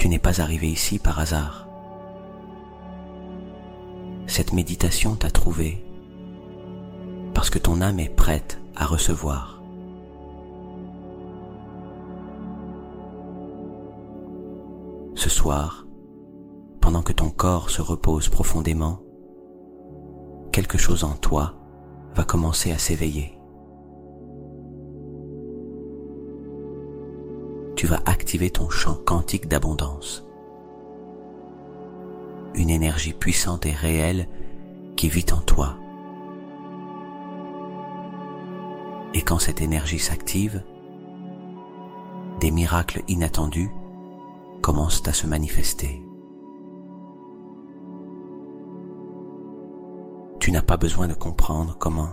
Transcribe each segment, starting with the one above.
Tu n'es pas arrivé ici par hasard. Cette méditation t'a trouvé parce que ton âme est prête à recevoir. Ce soir, pendant que ton corps se repose profondément, quelque chose en toi va commencer à s'éveiller. Tu vas activer ton champ quantique d'abondance. Une énergie puissante et réelle qui vit en toi. Et quand cette énergie s'active, des miracles inattendus commencent à se manifester. Tu n'as pas besoin de comprendre comment.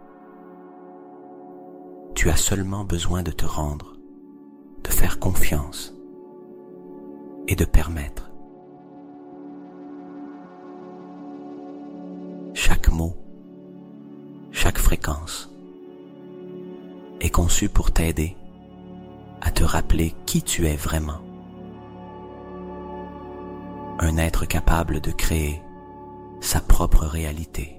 Tu as seulement besoin de te rendre, de faire confiance et de permettre. Chaque mot, chaque fréquence est conçu pour t'aider à te rappeler qui tu es vraiment. Un être capable de créer sa propre réalité.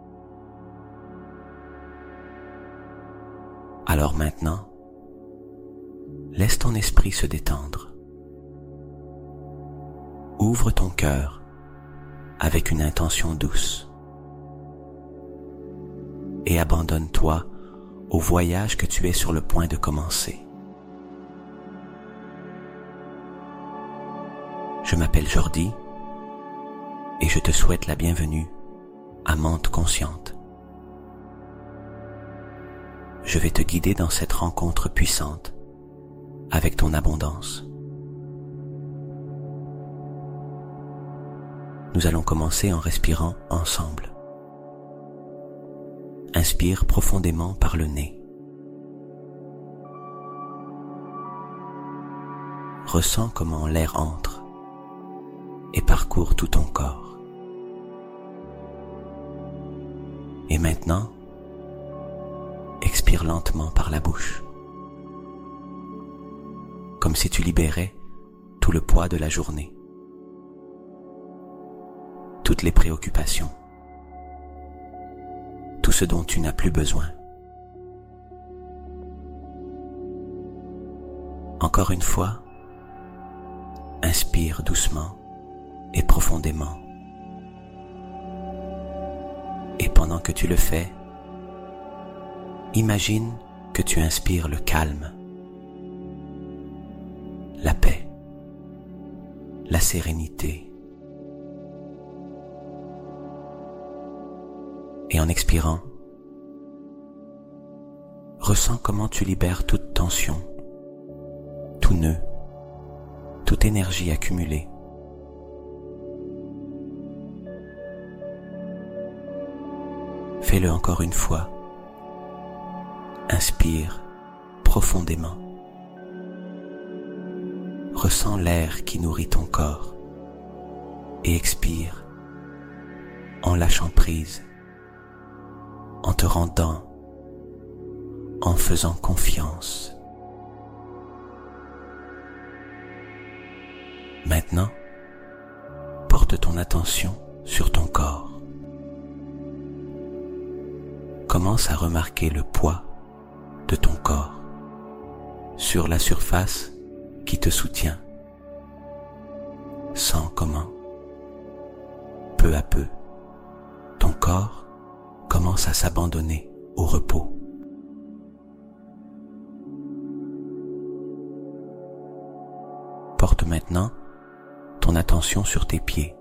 Alors maintenant, laisse ton esprit se détendre. Ouvre ton cœur avec une intention douce et abandonne-toi au voyage que tu es sur le point de commencer. Je m'appelle Jordi et je te souhaite la bienvenue à Menthe Consciente. Je vais te guider dans cette rencontre puissante avec ton abondance. Nous allons commencer en respirant ensemble. Inspire profondément par le nez. Ressens comment l'air entre et parcourt tout ton corps. Et maintenant, expire lentement par la bouche, comme si tu libérais tout le poids de la journée, toutes les préoccupations, tout ce dont tu n'as plus besoin. Encore une fois, inspire doucement et profondément. Et pendant que tu le fais, imagine que tu inspires le calme, la paix, la sérénité. Et en expirant, ressens comment tu libères toute tension, tout nœud, toute énergie accumulée. Fais-le encore une fois. Inspire profondément. Ressens l'air qui nourrit ton corps et expire en lâchant prise, en te rendant, en faisant confiance. Maintenant, porte ton attention sur ton corps. Commence à remarquer le poids de ton corps sur la surface qui te soutient. Sens comment, peu à peu, ton corps commence à s'abandonner au repos. Porte maintenant ton attention sur tes pieds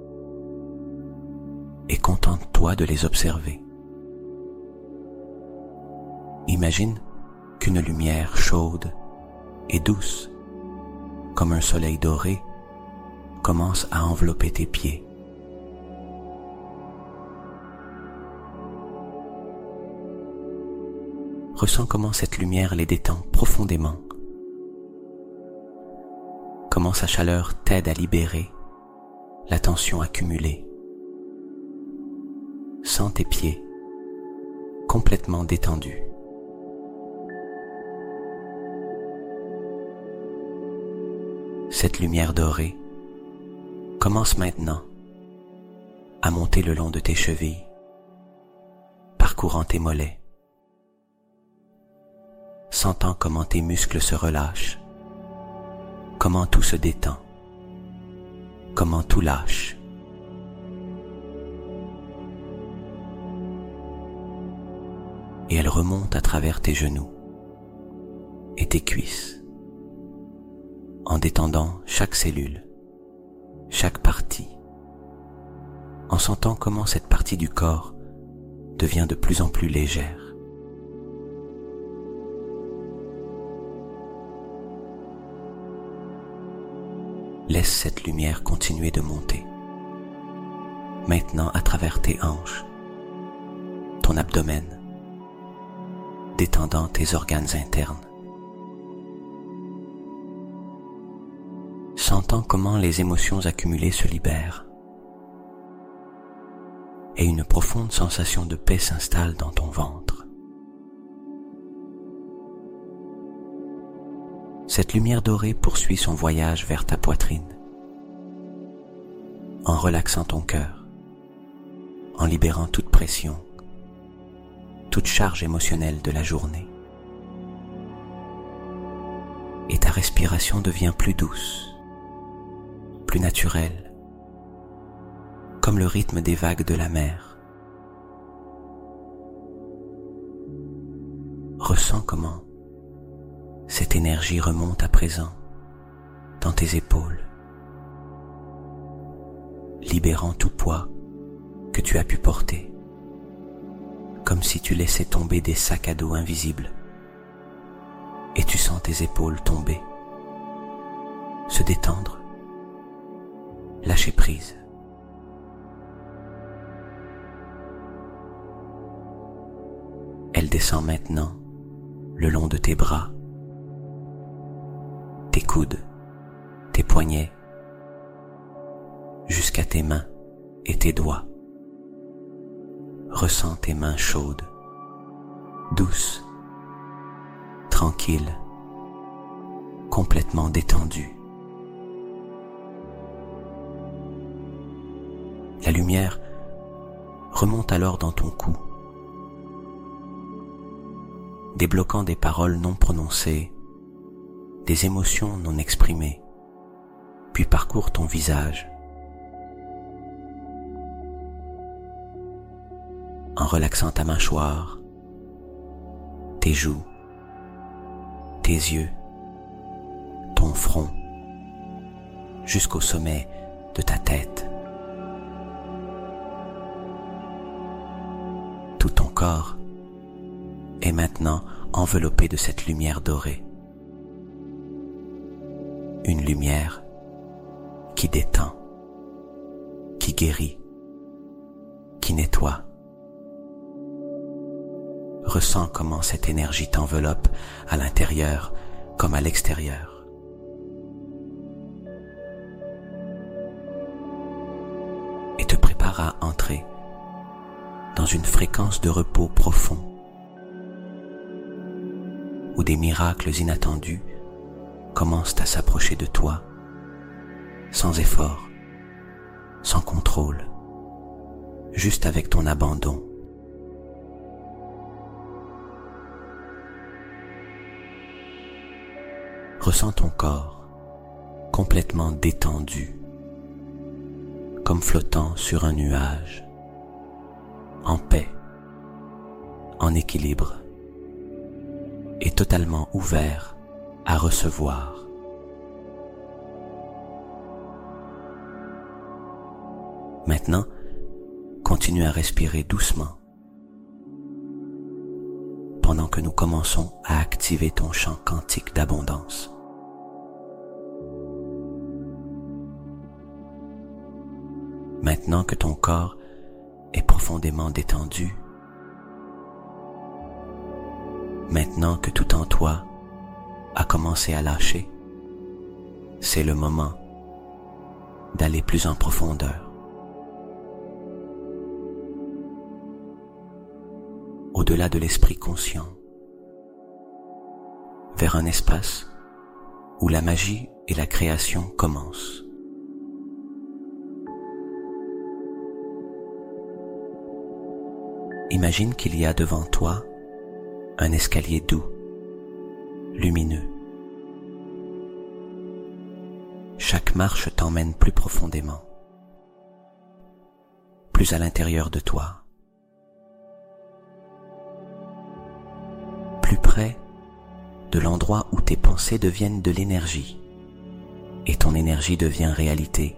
et contente-toi de les observer. Imagine qu'une lumière chaude et douce, comme un soleil doré, commence à envelopper tes pieds. Ressens comment cette lumière les détend profondément. Comment sa chaleur t'aide à libérer la tension accumulée. Sens tes pieds complètement détendus. Cette lumière dorée commence maintenant à monter le long de tes chevilles, parcourant tes mollets, sentant comment tes muscles se relâchent, comment tout se détend, comment tout lâche. Et elle remonte à travers tes genoux et tes cuisses, en détendant chaque cellule, chaque partie, en sentant comment cette partie du corps devient de plus en plus légère. Laisse cette lumière continuer de monter, maintenant à travers tes hanches, ton abdomen, détendant tes organes internes. Sentant comment les émotions accumulées se libèrent et une profonde sensation de paix s'installe dans ton ventre. Cette lumière dorée poursuit son voyage vers ta poitrine, en relaxant ton cœur, en libérant toute pression, toute charge émotionnelle de la journée. Et ta respiration devient plus douce, plus naturelle, comme le rythme des vagues de la mer. Ressens comment cette énergie remonte à présent dans tes épaules, libérant tout poids que tu as pu porter, comme si tu laissais tomber des sacs à dos invisibles, et tu sens tes épaules tomber, se détendre, lâcher prise. Elle descend maintenant le long de tes bras, tes coudes, tes poignets, jusqu'à tes mains et tes doigts. Ressens tes mains chaudes, douces, tranquilles, complètement détendues. La lumière remonte alors dans ton cou, débloquant des paroles non prononcées, des émotions non exprimées, puis parcourt ton visage, en relaxant ta mâchoire, tes joues, tes yeux, ton front, jusqu'au sommet de ta tête. Tout ton corps est maintenant enveloppé de cette lumière dorée. Une lumière qui détend, qui guérit, qui nettoie. Ressens comment cette énergie t'enveloppe à l'intérieur comme à l'extérieur. Et te prépare à entrer dans une fréquence de repos profond où des miracles inattendus commencent à s'approcher de toi, sans effort, sans contrôle, juste avec ton abandon. Ressens ton corps complètement détendu, comme flottant sur un nuage, en paix, en équilibre, et totalement ouvert à recevoir. Maintenant, continue à respirer doucement pendant que nous commençons à activer ton champ quantique d'abondance. Maintenant que ton corps est profondément détendu, maintenant que tout en toi a commencé à lâcher, c'est le moment d'aller plus en profondeur. Au-delà de l'esprit conscient, vers un espace où la magie et la création commencent. Imagine qu'il y a devant toi un escalier doux, lumineux. Chaque marche t'emmène plus profondément, plus à l'intérieur de toi, plus près de l'endroit où tes pensées deviennent de l'énergie et ton énergie devient réalité.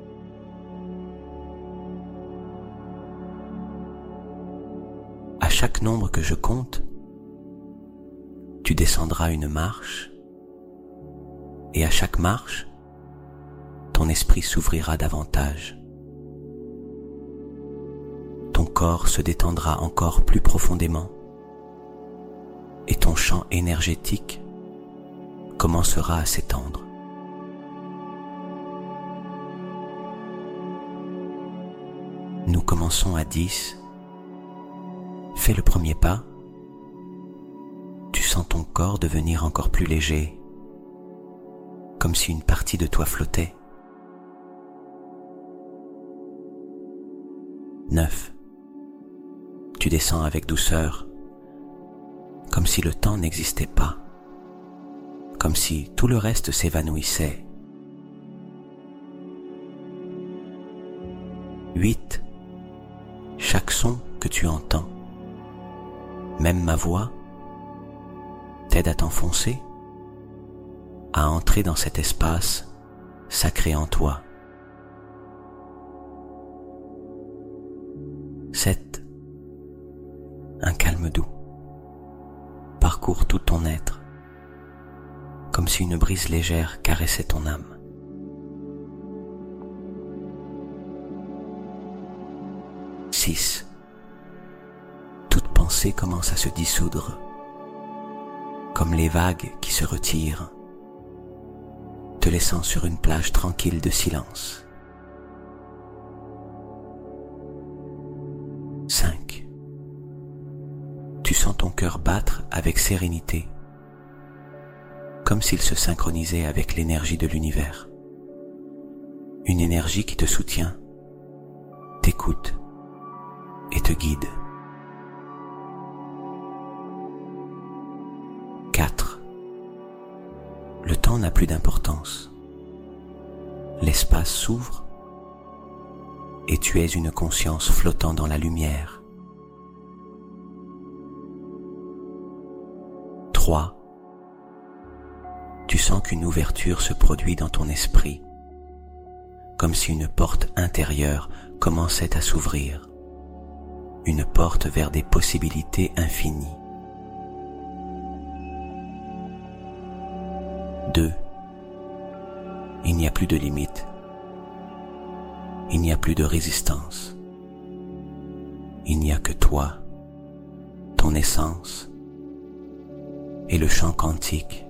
À chaque nombre que je compte, tu descendras une marche et à chaque marche, ton esprit s'ouvrira davantage. Ton corps se détendra encore plus profondément et ton champ énergétique commencera à s'étendre. Nous commençons à 10. Fais le premier pas. Tu sens ton corps devenir encore plus léger, comme si une partie de toi flottait. 9. Tu descends avec douceur, comme si le temps n'existait pas, comme si tout le reste s'évanouissait. 8. Chaque son que tu entends, même ma voix, t'aide à t'enfoncer, à entrer dans cet espace sacré en toi. 7. Un calme doux parcourt tout ton être, comme si une brise légère caressait ton âme. 6. Toute pensée commence à se dissoudre, comme les vagues qui se retirent, te laissant sur une plage tranquille de silence. 5. Tu sens ton cœur battre avec sérénité, comme s'il se synchronisait avec l'énergie de l'univers. Une énergie qui te soutient, t'écoute et te guide. 4. Le temps n'a plus d'importance. L'espace s'ouvre et tu es une conscience flottant dans la lumière. 3. Tu sens qu'une ouverture se produit dans ton esprit, comme si une porte intérieure commençait à s'ouvrir, une porte vers des possibilités infinies. 2. Il n'y a plus de limites. Il n'y a plus de résistance. Il n'y a que toi, ton essence et le champ quantique.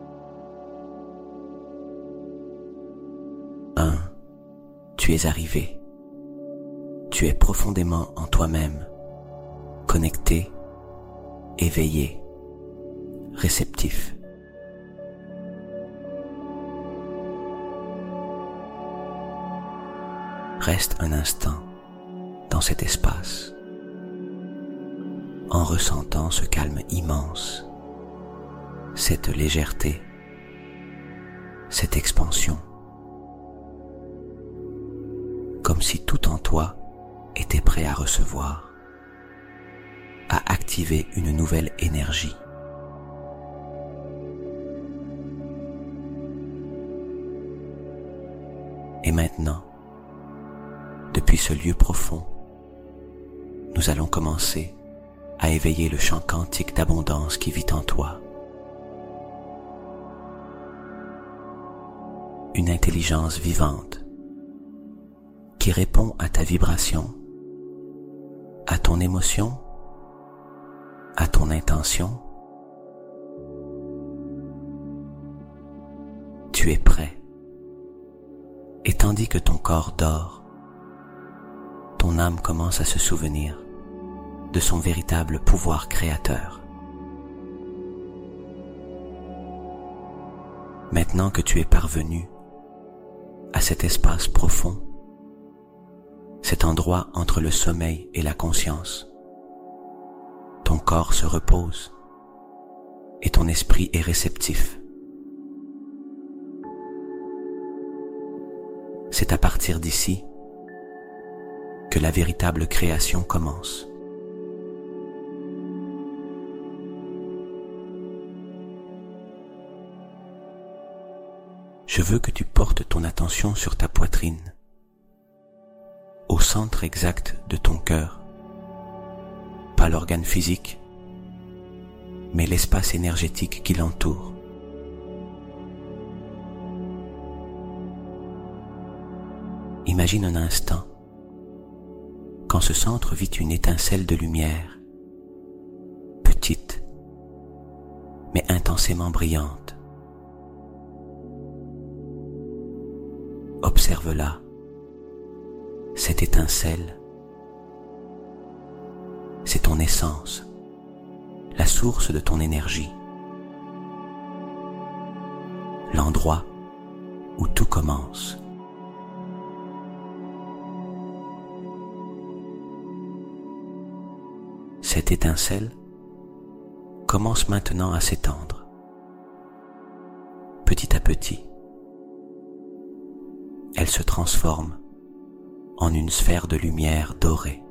1. Tu es arrivé. Tu es profondément en toi-même, connecté, éveillé, réceptif. Reste un instant dans cet espace, en ressentant ce calme immense, cette légèreté, cette expansion, comme si tout en toi était prêt à recevoir, à activer une nouvelle énergie. Et maintenant, depuis ce lieu profond, nous allons commencer à éveiller le champ quantique d'abondance qui vit en toi. Une intelligence vivante qui répond à ta vibration, à ton émotion, à ton intention. Tu es prêt. Et tandis que ton corps dort, ton âme commence à se souvenir de son véritable pouvoir créateur. Maintenant que tu es parvenu à cet espace profond, cet endroit entre le sommeil et la conscience, ton corps se repose et ton esprit est réceptif. C'est à partir d'ici que la véritable création commence. Je veux que tu portes ton attention sur ta poitrine, au centre exact de ton cœur, pas l'organe physique, mais l'espace énergétique qui l'entoure. Imagine un instant, quand ce centre vit une étincelle de lumière, petite, mais intensément brillante. Observe-la, cette étincelle, c'est ton essence, la source de ton énergie, l'endroit où tout commence. Cette étincelle commence maintenant à s'étendre, petit à petit. Elle se transforme en une sphère de lumière dorée,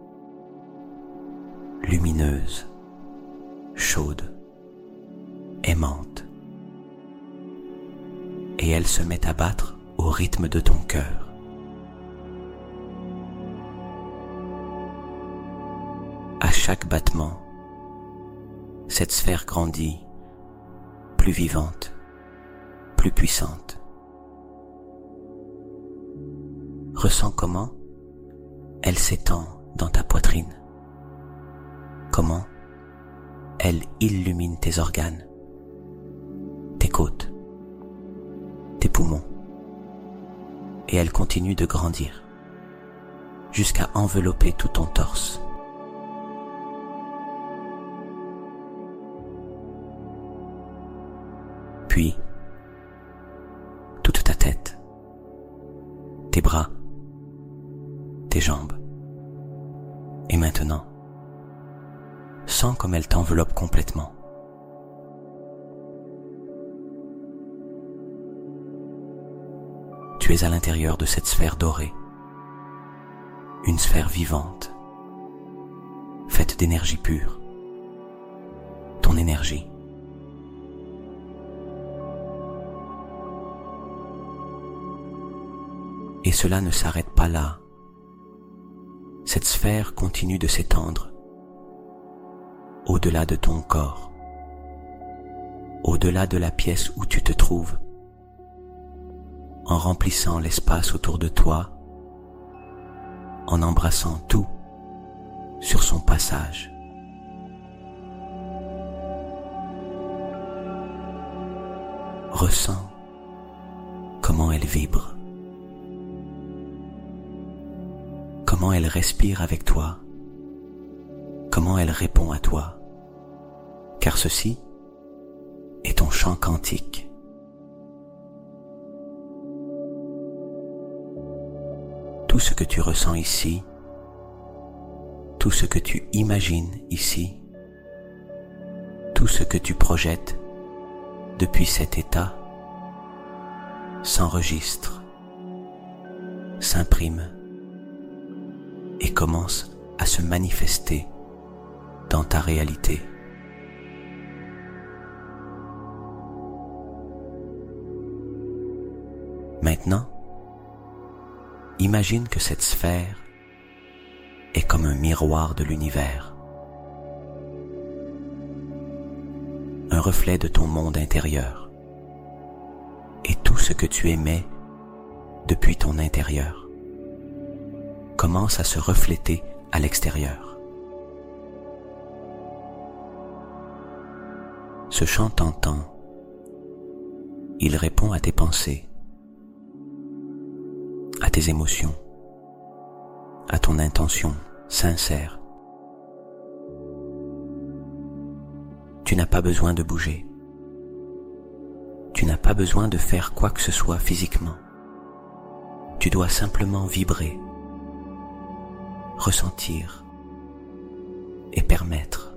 lumineuse, chaude, aimante. Et elle se met à battre au rythme de ton cœur. À chaque battement, cette sphère grandit, plus vivante, plus puissante. Ressens comment elle s'étend dans ta poitrine, comment elle illumine tes organes, tes côtes, tes poumons, et elle continue de grandir jusqu'à envelopper tout ton torse. Puis, toute ta tête, tes bras, tes jambes. Et maintenant, sens comme elle t'enveloppe complètement. Tu es à l'intérieur de cette sphère dorée, une sphère vivante, faite d'énergie pure, ton énergie. Et cela ne s'arrête pas là. Cette sphère continue de s'étendre au-delà de ton corps, au-delà de la pièce où tu te trouves, en remplissant l'espace autour de toi, en embrassant tout sur son passage. Ressens comment elle vibre. Comment elle respire avec toi, comment elle répond à toi, car ceci est ton chant quantique. Tout ce que tu ressens ici, tout ce que tu imagines ici, tout ce que tu projettes depuis cet état s'enregistre, s'imprime et commence à se manifester dans ta réalité. Maintenant, imagine que cette sphère est comme un miroir de l'univers, un reflet de ton monde intérieur et tout ce que tu émets depuis ton intérieur commence à se refléter à l'extérieur. Ce chant t'entend, il répond à tes pensées, à tes émotions, à ton intention sincère. Tu n'as pas besoin de bouger. Tu n'as pas pas besoin de faire quoi que ce soit physiquement. Tu dois simplement vibrer, ressentir et permettre.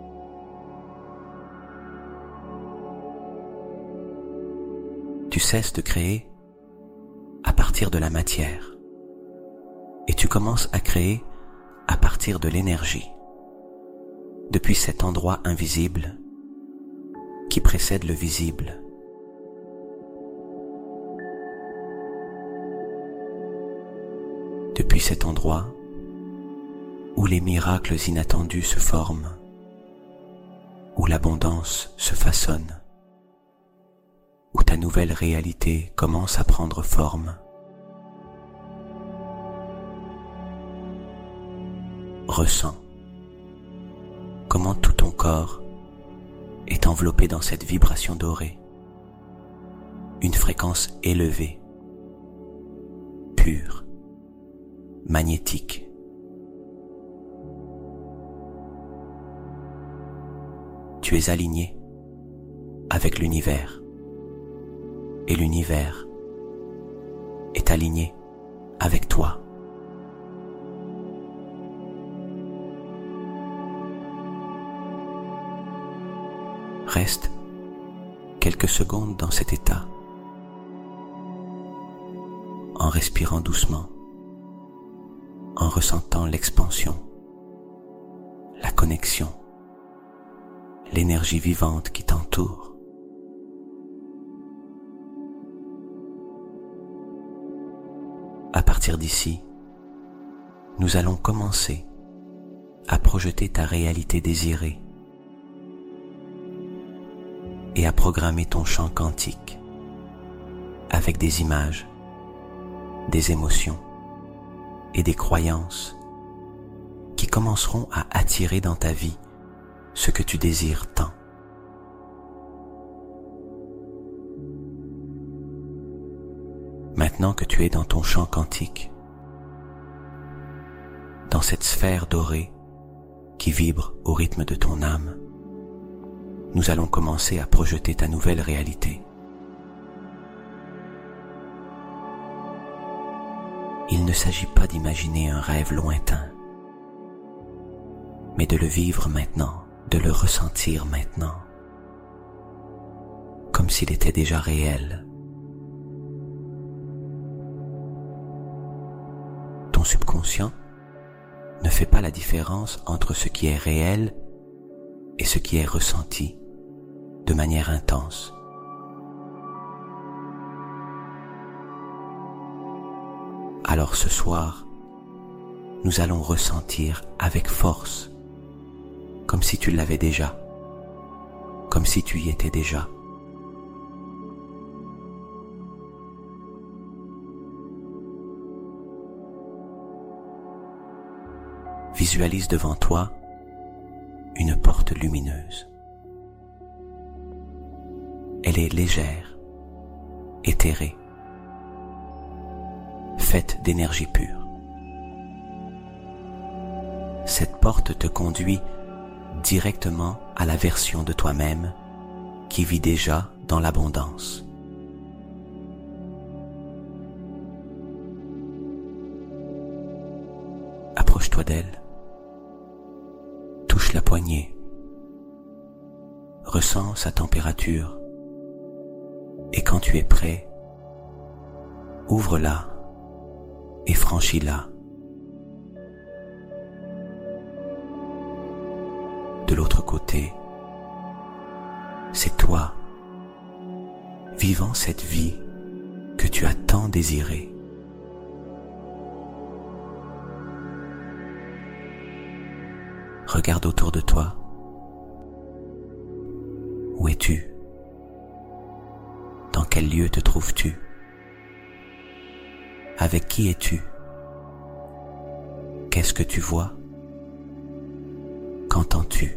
Tu cesses de créer à partir de la matière et tu commences à créer à partir de l'énergie, depuis cet endroit invisible qui précède le visible. Depuis cet endroit où les miracles inattendus se forment, où l'abondance se façonne, où ta nouvelle réalité commence à prendre forme. Ressens comment tout ton corps est enveloppé dans cette vibration dorée, une fréquence élevée, pure, magnétique. Tu es aligné avec l'univers et l'univers est aligné avec toi. Reste quelques secondes dans cet état, en respirant doucement, en ressentant l'expansion, la connexion, l'énergie vivante qui t'entoure. À partir d'ici, nous allons commencer à projeter ta réalité désirée et à programmer ton champ quantique avec des images, des émotions et des croyances qui commenceront à attirer dans ta vie ce que tu désires tant. Maintenant que tu es dans ton champ quantique, dans cette sphère dorée qui vibre au rythme de ton âme, nous allons commencer à projeter ta nouvelle réalité. Il ne s'agit pas d'imaginer un rêve lointain, mais de le vivre maintenant, de le ressentir maintenant, comme s'il était déjà réel. Ton subconscient ne fait pas la différence entre ce qui est réel et ce qui est ressenti de manière intense. Alors ce soir, nous allons ressentir avec force, comme si tu l'avais déjà, comme si tu y étais déjà. Visualise devant toi une porte lumineuse. Elle est légère, éthérée, faite d'énergie pure. Cette porte te conduit directement à la version de toi-même qui vit déjà dans l'abondance. Approche-toi d'elle, touche la poignée, ressens sa température et quand tu es prêt, ouvre-la et franchis-la. De l'autre côté, c'est toi, vivant cette vie que tu as tant désirée. Regarde autour de toi. Où es-tu? Dans quel lieu te trouves-tu? Avec qui es-tu? Qu'est-ce que tu vois? Qu'entends-tu?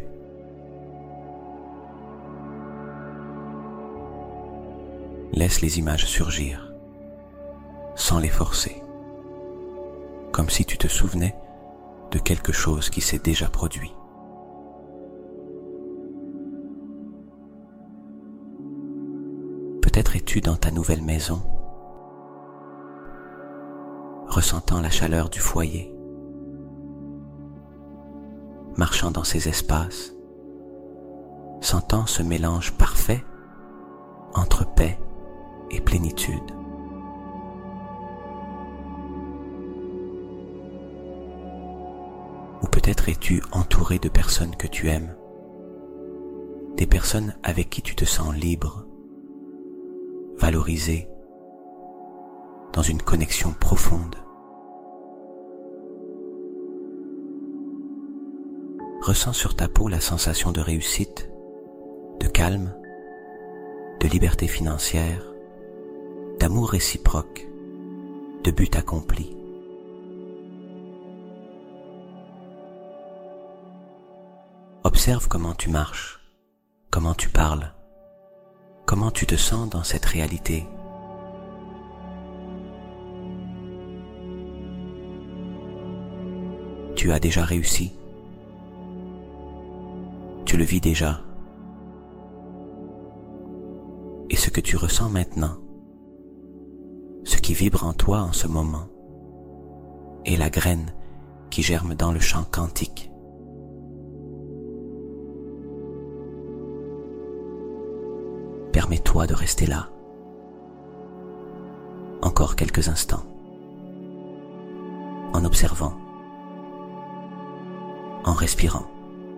Laisse les images surgir, sans les forcer, comme si tu te souvenais de quelque chose qui s'est déjà produit. peut-être es-tu dans ta nouvelle maison, ressentant la chaleur du foyer, marchant dans ces espaces, sentant ce mélange parfait entre paix et plénitude. Ou peut-être es-tu entouré de personnes que tu aimes, des personnes avec qui tu te sens libre, valorisé, dans une connexion profonde. Ressens sur ta peau la sensation de réussite, de calme, de liberté financière, d'amour réciproque, de but accompli. Observe comment tu marches, comment tu parles, comment tu te sens dans cette réalité. Tu as déjà réussi. Tu le vis déjà. Et ce que tu ressens maintenant, ce qui vibre en toi en ce moment, est la graine qui germe dans le champ quantique. Permets-toi de rester là, encore quelques instants, en observant, en respirant,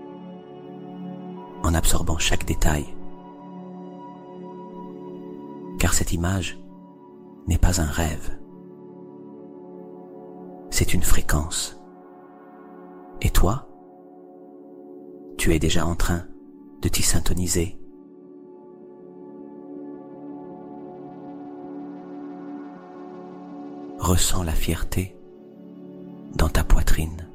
en absorbant chaque détail. Car cette image n'est pas un rêve, c'est une fréquence. Et toi, tu es déjà en train de t'y syntoniser. Ressens la fierté dans ta poitrine,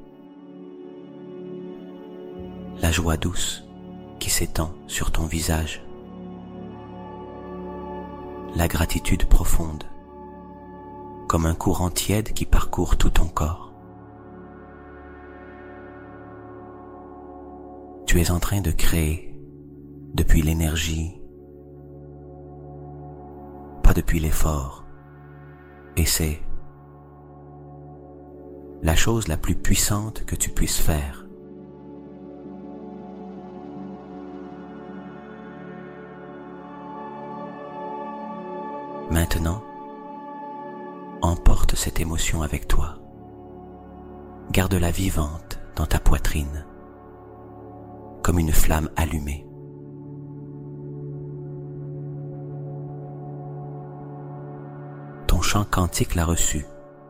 la joie douce qui s'étend sur ton visage, la gratitude profonde, comme un courant tiède qui parcourt tout ton corps. Tu es en train de créer depuis l'énergie, pas depuis l'effort, et c'est la chose la plus puissante que tu puisses faire. Maintenant, emporte cette émotion avec toi. Garde-la vivante dans ta poitrine, comme une flamme allumée. Ton champ quantique l'a reçu.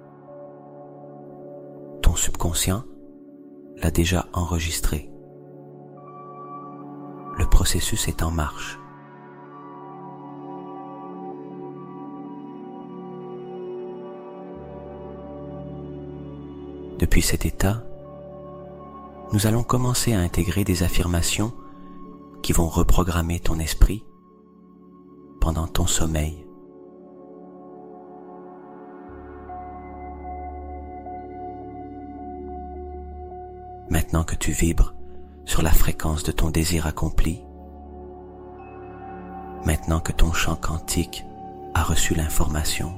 Ton subconscient l'a déjà enregistré. Le processus est en marche. Depuis cet état, nous allons commencer à intégrer des affirmations qui vont reprogrammer ton esprit pendant ton sommeil. Maintenant que tu vibres sur la fréquence de ton désir accompli, maintenant que ton champ quantique a reçu l'information,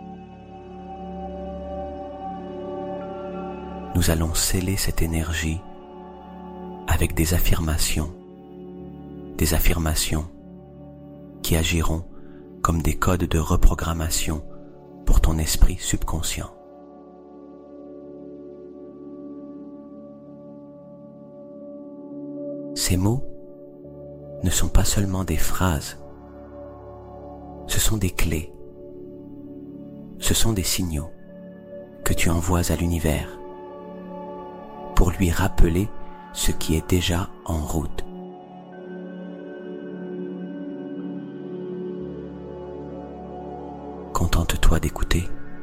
nous allons sceller cette énergie avec des affirmations qui agiront comme des codes de reprogrammation pour ton esprit subconscient. Ces mots ne sont pas seulement des phrases, ce sont des clés, ce sont des signaux que tu envoies à l'univers pour lui rappeler ce qui est déjà en route. Contente-toi d'écouter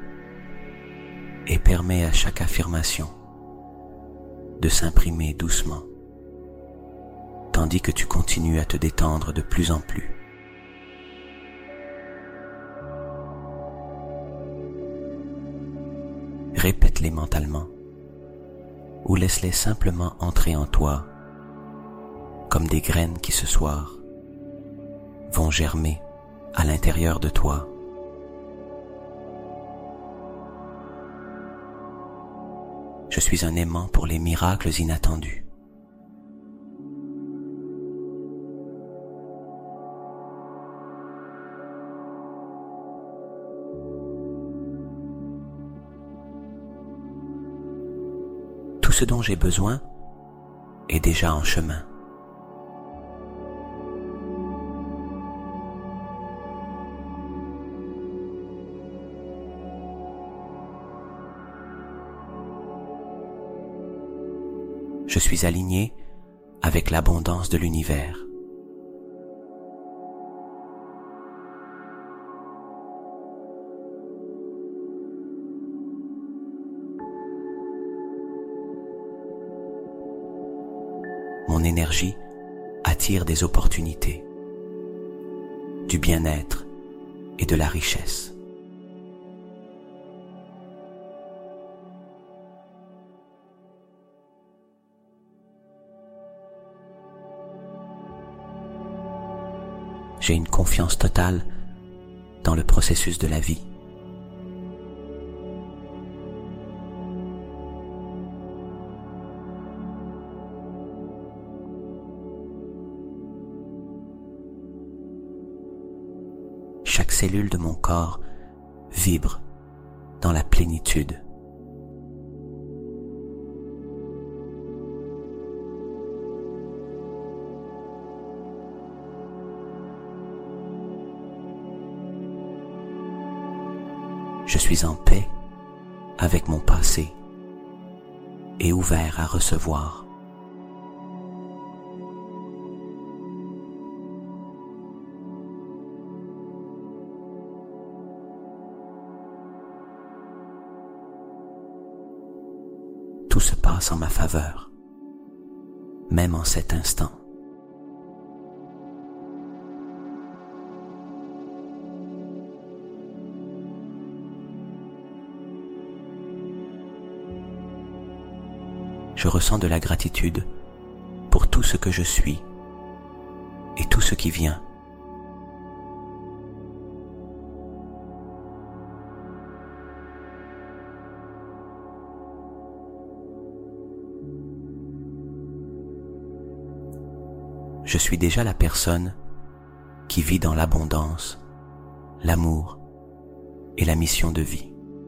et permets à chaque affirmation de s'imprimer doucement, tandis que tu continues à te détendre de plus en plus. Répète-les mentalement ou laisse-les simplement entrer en toi comme des graines qui ce soir vont germer à l'intérieur de toi. Je suis un aimant pour les miracles inattendus. Tout ce dont j'ai besoin est déjà en chemin. Je suis aligné avec l'abondance de l'univers. Mon énergie attire des opportunités, du bien-être et de la richesse. J'ai une confiance totale dans le processus de la vie. Chaque cellule de mon corps vibre dans la plénitude. Je suis en paix avec mon passé et ouvert à recevoir. Tout se passe en ma faveur, même en cet instant. Je ressens de la gratitude pour tout ce que je suis et tout ce qui vient. Je suis déjà la personne qui vit dans l'abondance, l'amour et la mission de vie.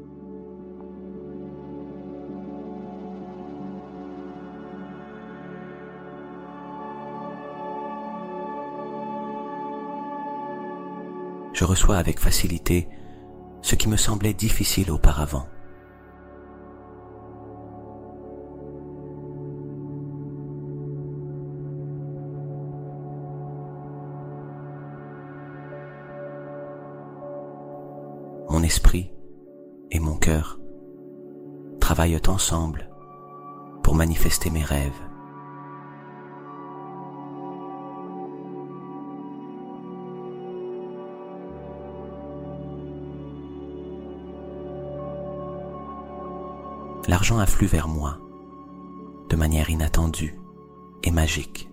Je reçois avec facilité ce qui me semblait difficile auparavant. Mon esprit et mon cœur travaillent ensemble pour manifester mes rêves. L'argent afflue vers moi de manière inattendue et magique.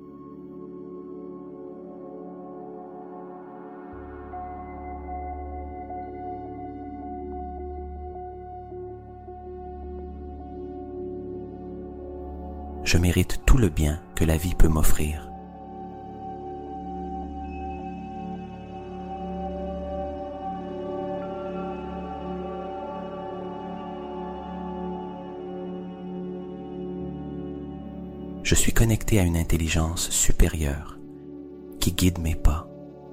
Je mérite tout le bien que la vie peut m'offrir. Je suis connecté à une intelligence supérieure qui guide mes pas.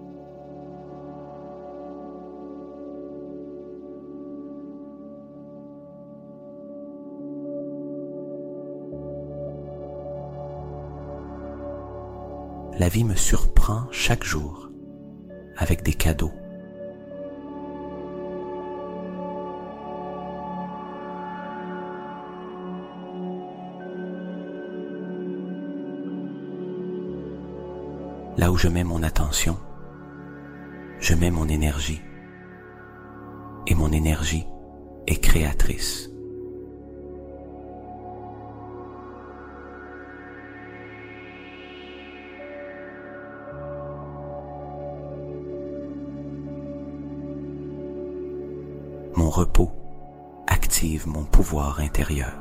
La vie me surprend chaque jour avec des cadeaux. Là où je mets mon attention, je mets mon énergie. Et mon énergie est créatrice. mon repos active mon pouvoir intérieur.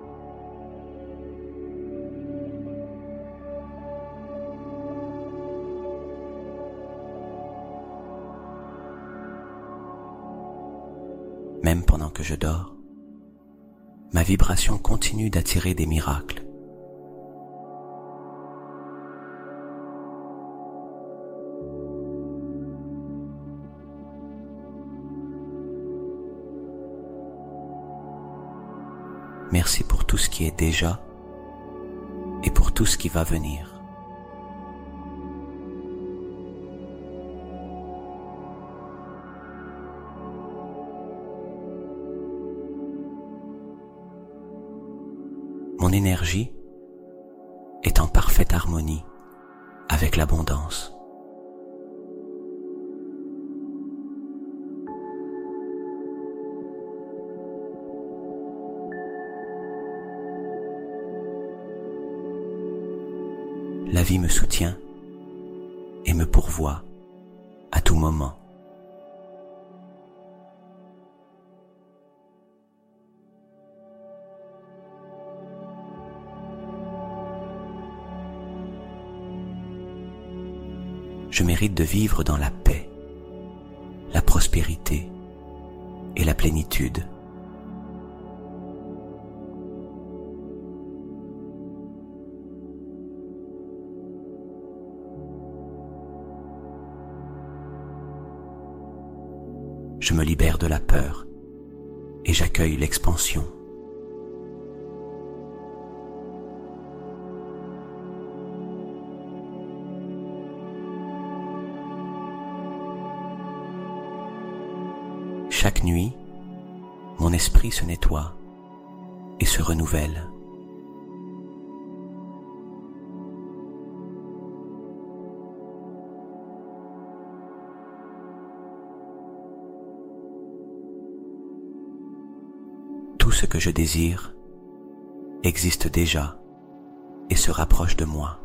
Même pendant que je dors, ma vibration continue d'attirer des miracles. Merci pour tout ce qui est déjà et pour tout ce qui va venir. Mon énergie est en parfaite harmonie avec l'abondance. La vie me soutient et me pourvoit à tout moment. Je mérite de vivre dans la paix, la prospérité et la plénitude. Je me libère de la peur et j'accueille l'expansion. Chaque nuit, mon esprit se nettoie et se renouvelle. Tout ce que je désire existe déjà et se rapproche de moi.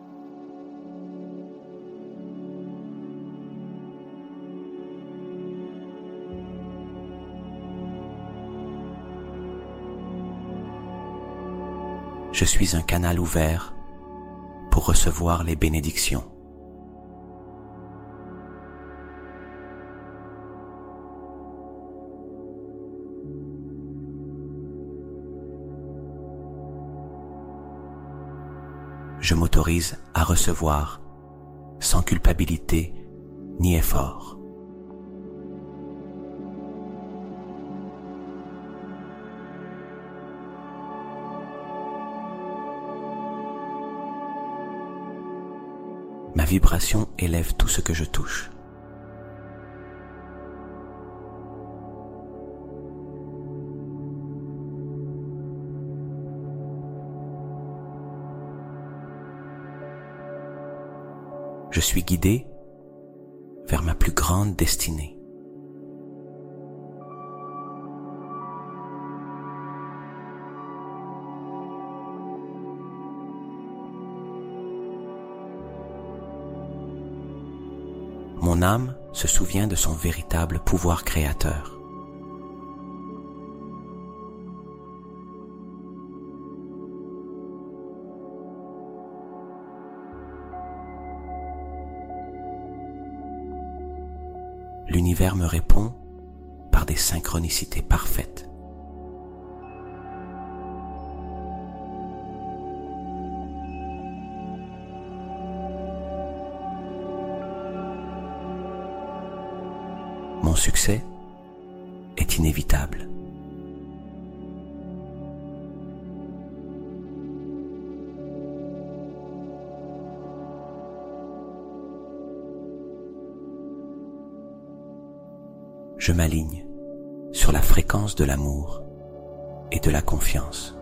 Je suis un canal ouvert pour recevoir les bénédictions. Je m'autorise à recevoir sans culpabilité ni effort. Ma vibration élève tout ce que je touche. Je suis guidé vers ma plus grande destinée. Mon âme se souvient de son véritable pouvoir créateur. L'univers me répond par des synchronicités parfaites. Mon succès est inévitable. Je m'aligne sur la fréquence de l'amour et de la confiance.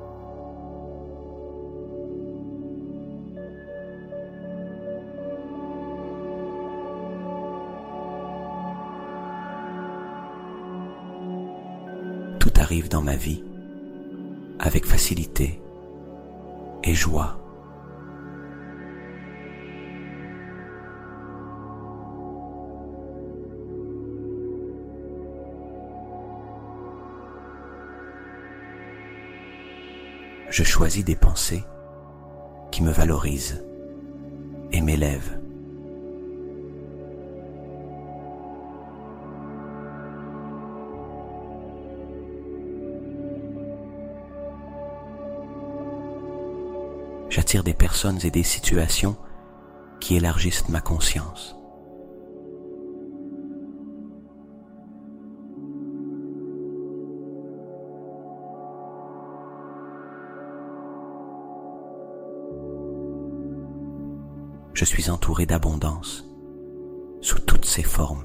Tout arrive dans ma vie avec facilité et joie. je choisis des pensées qui me valorisent et m'élèvent. J'attire des personnes et des situations qui élargissent ma conscience. Je suis entouré d'abondance sous toutes ses formes.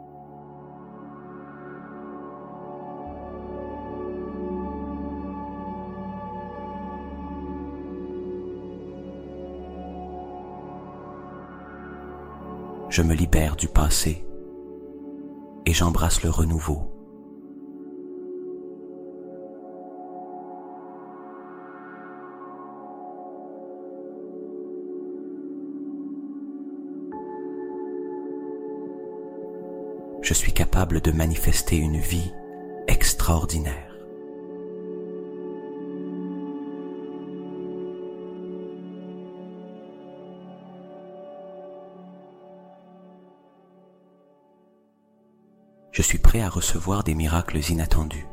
Je me libère du passé et j'embrasse le renouveau. Je suis capable de manifester une vie extraordinaire. Je suis prêt à recevoir des miracles inattendus.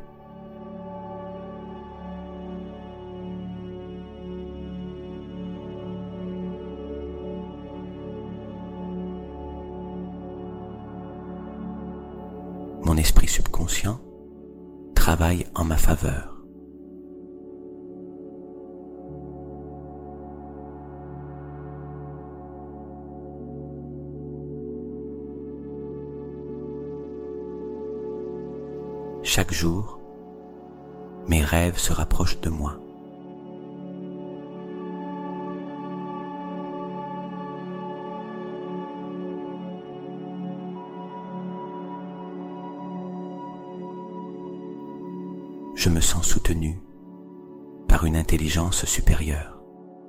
Mon esprit subconscient travaille en ma faveur. Chaque jour, mes rêves se rapprochent de moi. Je me sens soutenu par une intelligence supérieure.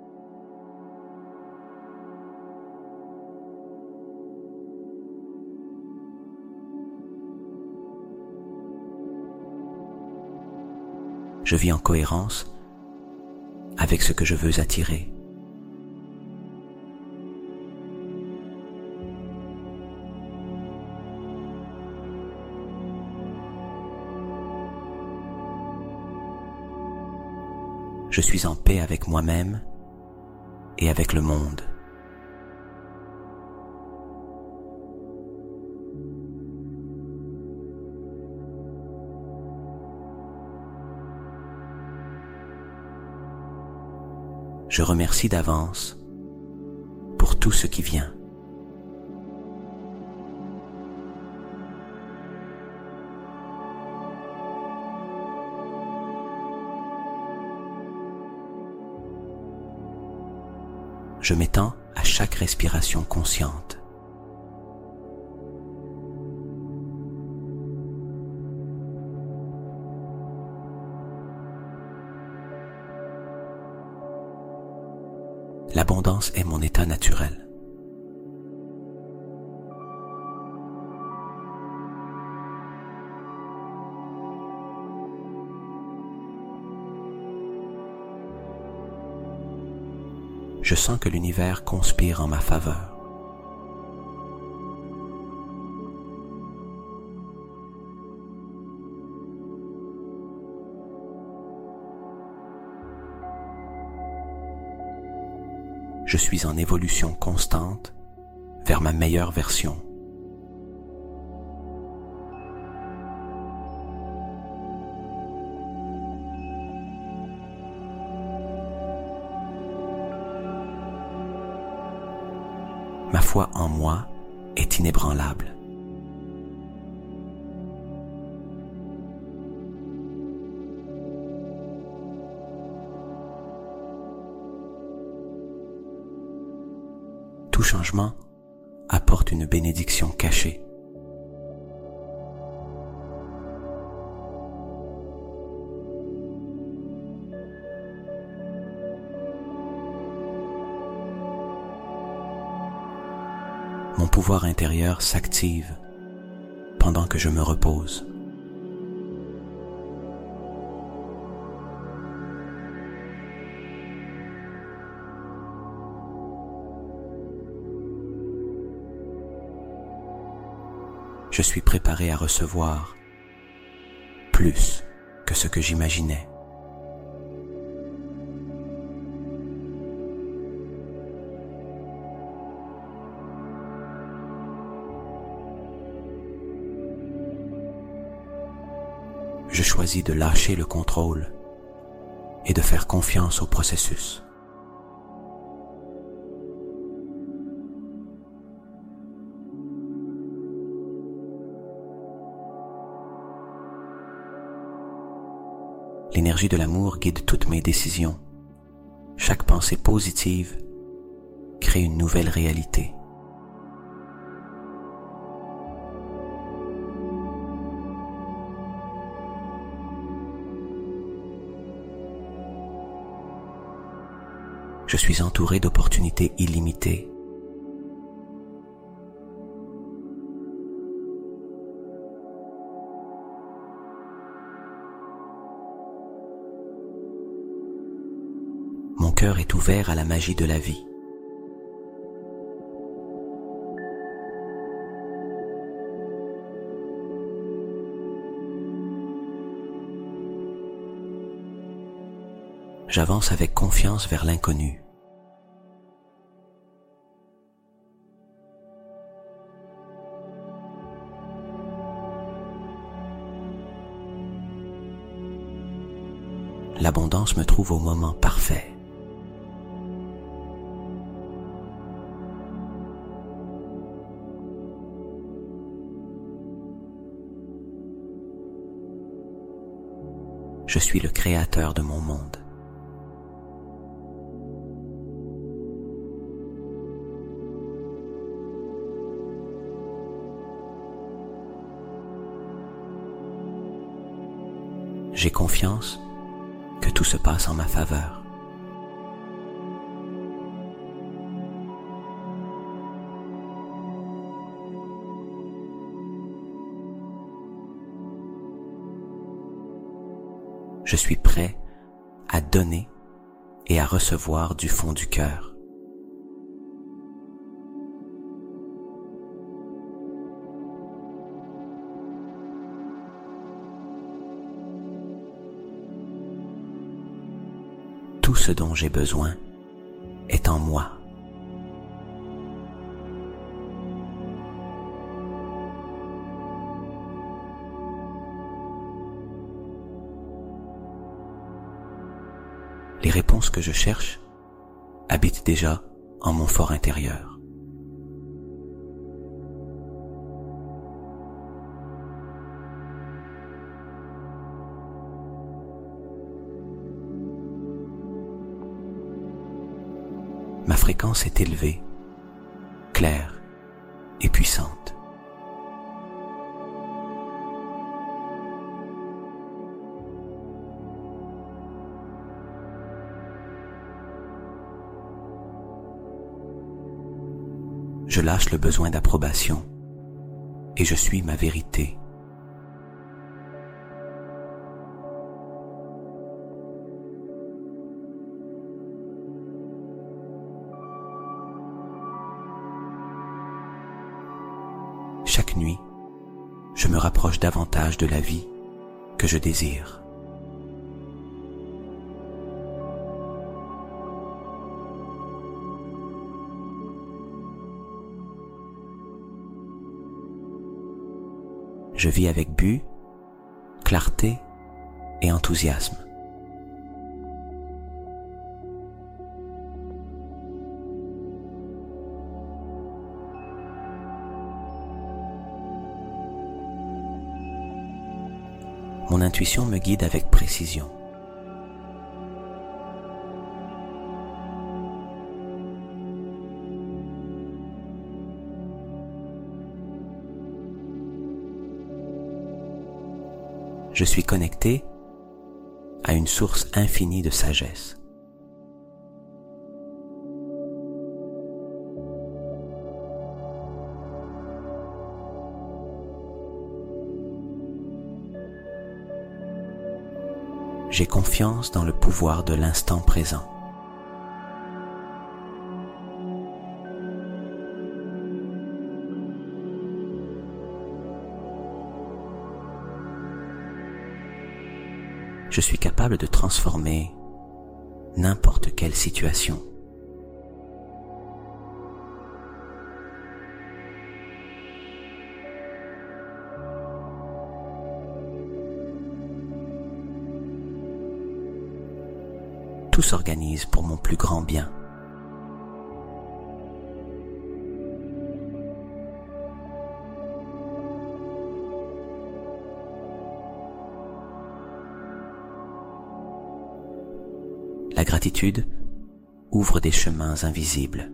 Je vis en cohérence avec ce que je veux attirer. Je suis en paix avec moi-même et avec le monde. Je remercie d'avance pour tout ce qui vient. Je m'étends à chaque respiration consciente. L'abondance est mon état naturel. Je sens que l'univers conspire en ma faveur. Je suis en évolution constante vers ma meilleure version. Ma foi en moi est inébranlable. Tout changement apporte une bénédiction cachée. Mon pouvoir intérieur s'active pendant que je me repose. Je suis préparé à recevoir plus que ce que j'imaginais. Je choisis de lâcher le contrôle et de faire confiance au processus. L'énergie de l'amour guide toutes mes décisions. Chaque pensée positive crée une nouvelle réalité. Je suis entouré d'opportunités illimitées. Mon cœur est ouvert à la magie de la vie. J'avance avec confiance vers l'inconnu. L'abondance me trouve au moment parfait. Je suis le créateur de mon monde. J'ai confiance que tout se passe en ma faveur. Je suis prêt à donner et à recevoir du fond du cœur. Tout ce dont j'ai besoin est en moi. Les réponses que je cherche habitent déjà en mon fort intérieur. Ma fréquence est élevée, claire et puissante. Je lâche le besoin d'approbation et je suis ma vérité. Chaque nuit, je me rapproche davantage de la vie que je désire. Je vis avec but, clarté et enthousiasme. Mon intuition me guide avec précision. Je suis connecté à une source infinie de sagesse. J'ai confiance dans le pouvoir de l'instant présent. je suis capable de transformer n'importe quelle situation. Tout s'organise pour mon plus grand bien. La gratitude ouvre des chemins invisibles.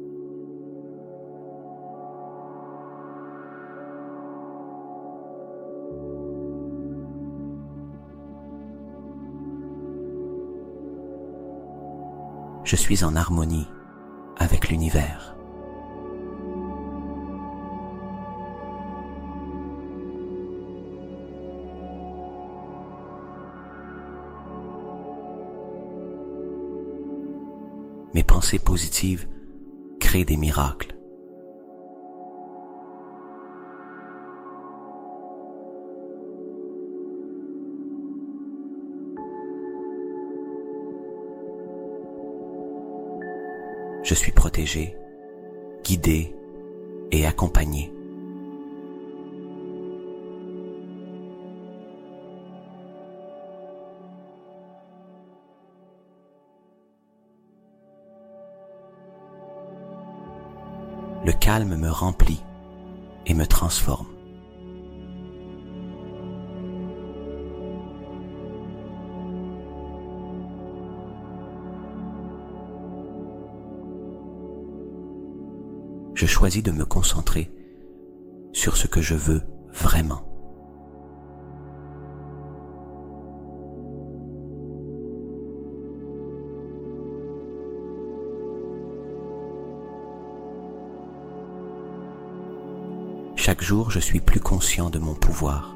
Je suis en harmonie avec l'univers. Mes pensées positives créent des miracles. Je suis protégé, guidé et accompagné. Le calme me remplit et me transforme. Je choisis de me concentrer sur ce que je veux vraiment. Chaque jour, je suis plus conscient de mon pouvoir.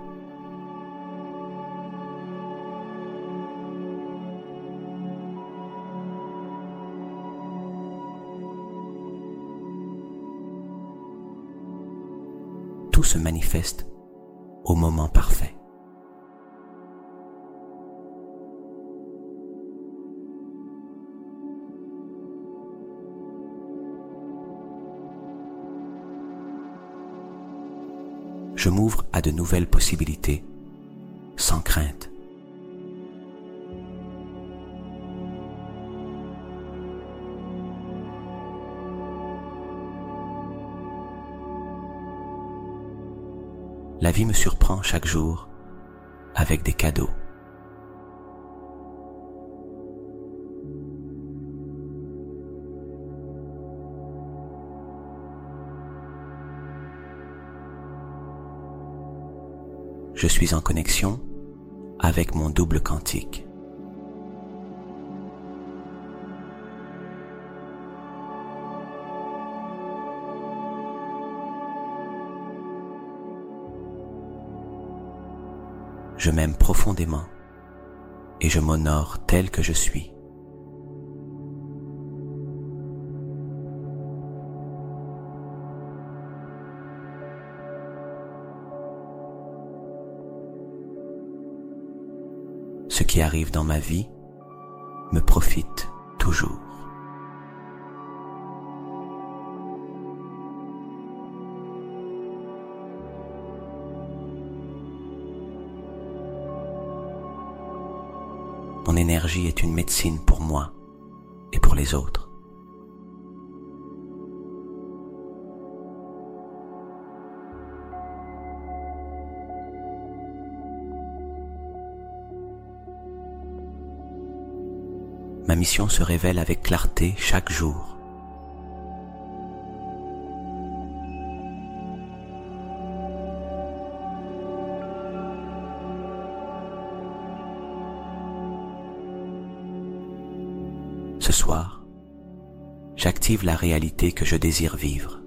Tout se manifeste au moment parfait. Je m'ouvre à de nouvelles possibilités, sans crainte. La vie me surprend chaque jour avec des cadeaux. Je suis en connexion avec mon double quantique. Je m'aime profondément et je m'honore tel que je suis. Ce qui arrive dans ma vie me profite toujours. Mon énergie est une médecine pour moi et pour les autres. Ma mission se révèle avec clarté chaque jour. Ce soir, j'active la réalité que je désire vivre.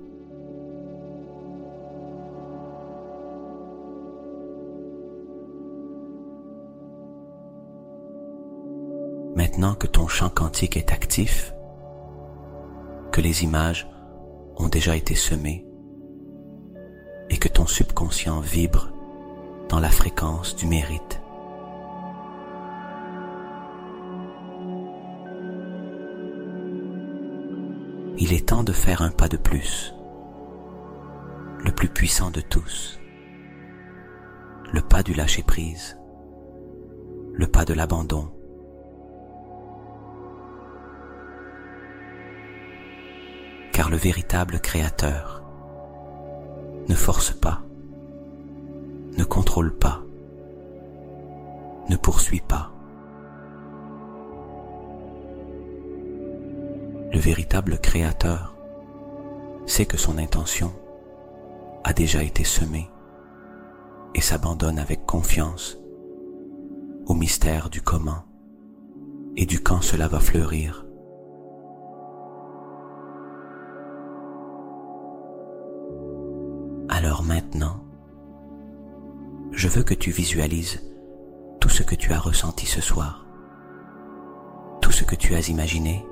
Maintenant que ton champ quantique est actif, que les images ont déjà été semées et que ton subconscient vibre dans la fréquence du mérite, il est temps de faire un pas de plus, le plus puissant de tous, le pas du lâcher-prise, le pas de l'abandon. Car le véritable créateur ne force pas, ne contrôle pas, ne poursuit pas. Le véritable créateur sait que son intention a déjà été semée et s'abandonne avec confiance au mystère du comment et du quand cela va fleurir. Alors maintenant, je veux que tu visualises tout ce que tu as ressenti ce soir, tout ce que tu as imaginé,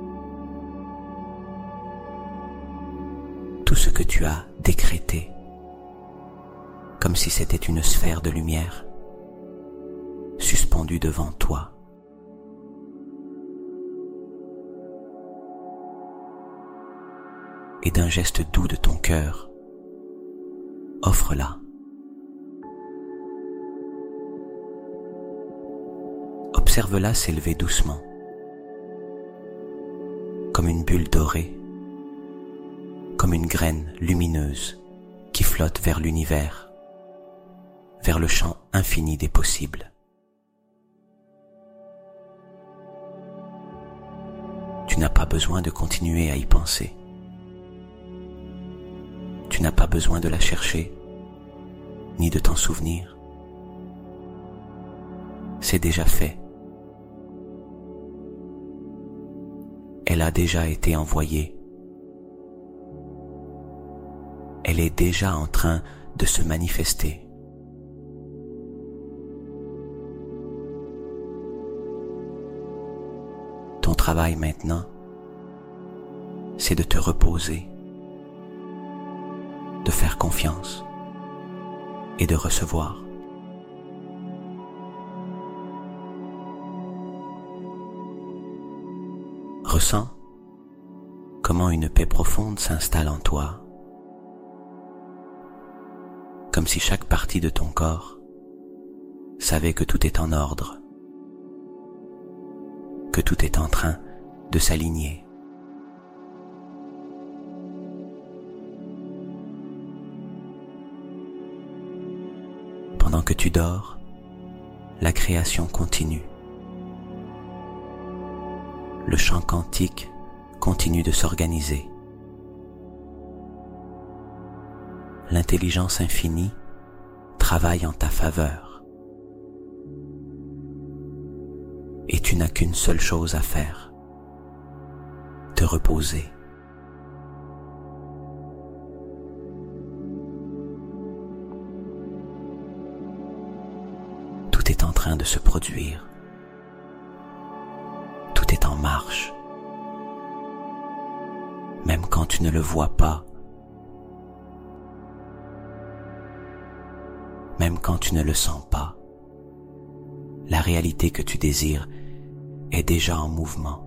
tout ce que tu as décrété, comme si c'était une sphère de lumière suspendue devant toi. Et d'un geste doux de ton cœur, offre-la. Observe-la s'élever doucement, comme une bulle dorée, comme une graine lumineuse qui flotte vers l'univers, vers le champ infini des possibles. Tu n'as pas besoin de continuer à y penser. Tu n'as pas besoin de la chercher, ni de t'en souvenir. C'est déjà fait. Elle a déjà été envoyée. Elle est déjà en train de se manifester. Ton travail maintenant, c'est de te reposer, de faire confiance et de recevoir. Ressens comment une paix profonde s'installe en toi, comme si chaque partie de ton corps savait que tout est en ordre, que tout est en train de s'aligner. Pendant que tu dors, la création continue. Le champ quantique continue de s'organiser. L'intelligence infinie travaille en ta faveur. Et tu n'as qu'une seule chose à faire, te reposer. Tout est en train de se produire. Tout est en marche. Même quand tu ne le vois pas, même quand tu ne le sens pas, la réalité que tu désires est déjà en mouvement.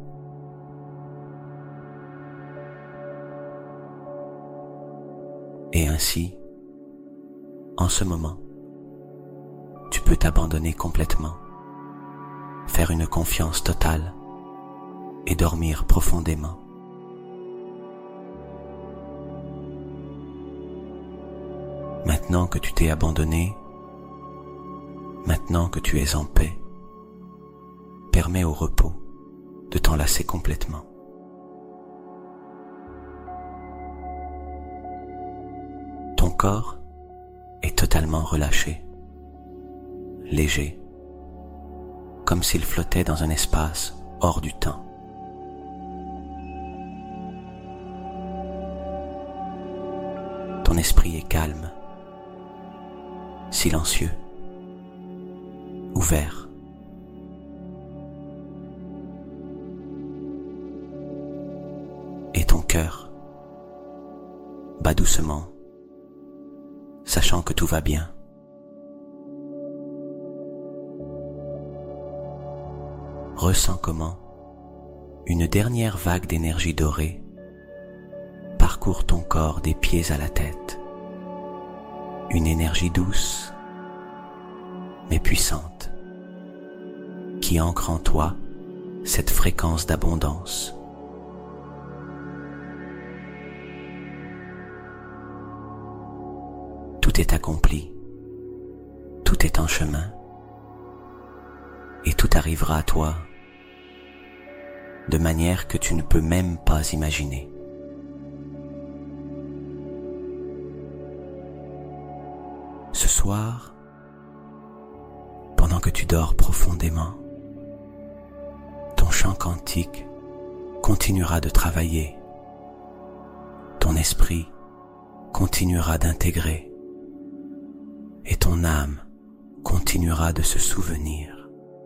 Et ainsi, en ce moment, tu peux t'abandonner complètement, faire une confiance totale et dormir profondément. Maintenant que tu t'es abandonné, maintenant que tu es en paix, permets au repos de t'enlacer complètement. Ton corps est totalement relâché, léger, comme s'il flottait dans un espace hors du temps. Ton esprit est calme, silencieux, ouvert. Et ton cœur bat doucement, sachant que tout va bien. Ressens comment une dernière vague d'énergie dorée parcourt ton corps des pieds à la tête. Une énergie douce, mais puissante, qui ancre en toi cette fréquence d'abondance. Tout est accompli, tout est en chemin, et tout arrivera à toi de manière que tu ne peux même pas imaginer. Ce soir, pendant que tu dors profondément, ton chant quantique continuera de travailler, ton esprit continuera d'intégrer et ton âme continuera de se souvenir.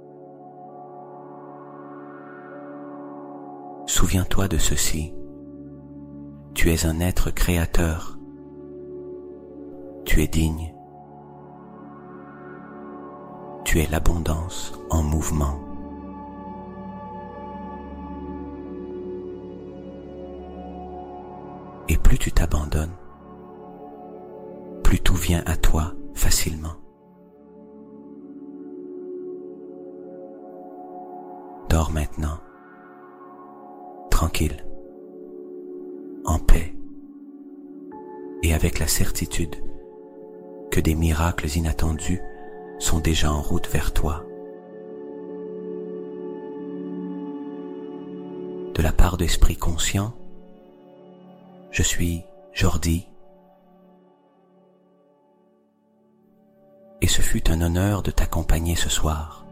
Souviens-toi de ceci, tu es un être créateur, tu es digne, tu es l'abondance en mouvement. Et plus tu t'abandonnes, plus tout vient à toi facilement. Dors maintenant, tranquille, en paix, et avec la certitude que des miracles inattendus sont déjà en route vers toi. De la part d'esprits conscients, je suis Jordi, et ce fut un honneur de t'accompagner ce soir.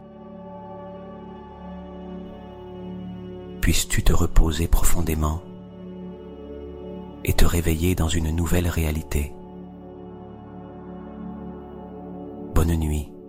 Puisses-tu te reposer profondément et te réveiller dans une nouvelle réalité. Bonne nuit.